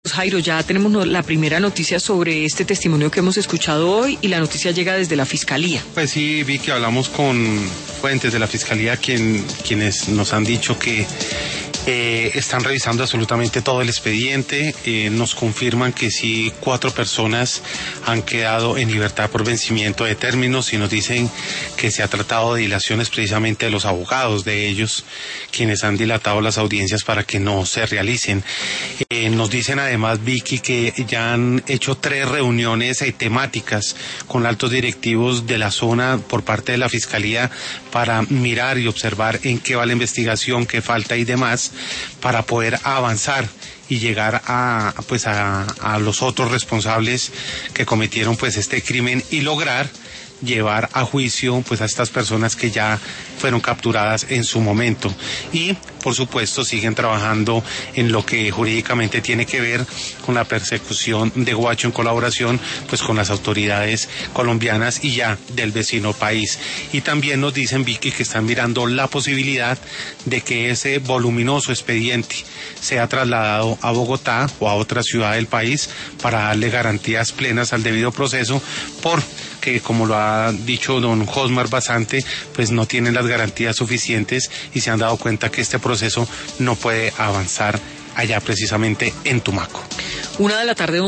Jairo, ya tenemos la primera noticia sobre este testimonio que hemos escuchado hoy y la noticia llega desde la Fiscalía. Pues sí, vi que hablamos con fuentes de la Fiscalía quienes nos han dicho que están revisando absolutamente todo el expediente. Nos confirman que sí, 4 personas han quedado en libertad por vencimiento de términos y nos dicen que se ha tratado de dilaciones precisamente de los abogados de ellos, quienes han dilatado las audiencias para que no se realicen. Nos dicen además, Vicky, que ya han hecho 3 reuniones temáticas con altos directivos de la zona por parte de la Fiscalía para mirar y observar en qué va la investigación, qué falta y demás, para poder avanzar y llegar a los otros responsables que cometieron pues este crimen y lograr llevar a juicio pues a estas personas que ya fueron capturadas en su momento. Y por supuesto siguen trabajando en lo que jurídicamente tiene que ver con la persecución de Guacho en colaboración pues con las autoridades colombianas y ya del vecino país. Y también nos dicen, Vicky, que están mirando la posibilidad de que ese voluminoso expediente sea trasladado a Bogotá o a otra ciudad del país para darle garantías plenas al debido proceso, porque como lo ha dicho don Josmar Basante, pues no tienen las garantías suficientes y se han dado cuenta que este proceso no puede avanzar allá precisamente en Tumaco. 1 de la tarde.